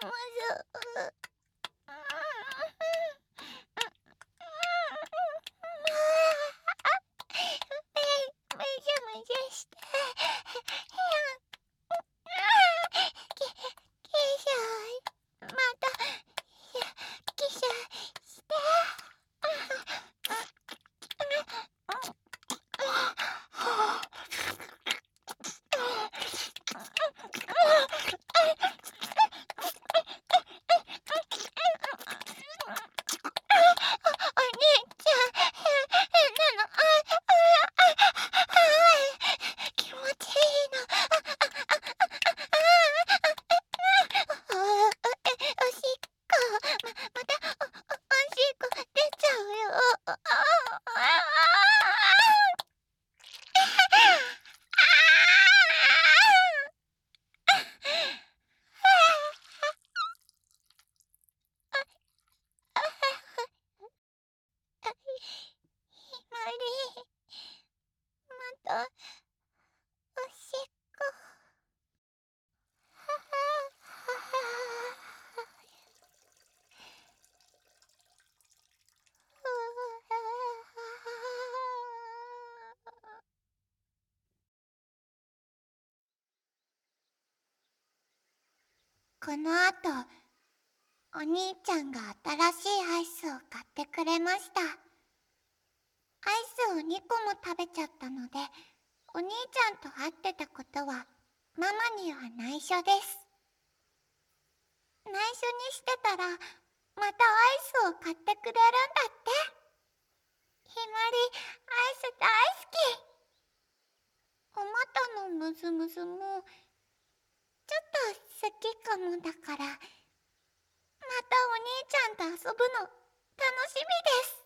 むしゃむしゃして。きしゃい。また、きしゃして。お兄ちゃん、変なの。気持ちいいの。おしっこ。また、おしっこ出ちゃうよ。ひまり、また、おしっこ。このあと、お兄ちゃんが新しいアイスを買ってくれました。アイスを2個も食べちゃったので、お兄ちゃんと会ってたことはママには内緒です。内緒にしてたら、またアイスを買ってくれるんだって。ひまり、アイス大好き。お股のムズムズもちょっと好きかもだから、またお兄ちゃんと遊ぶの楽しみです。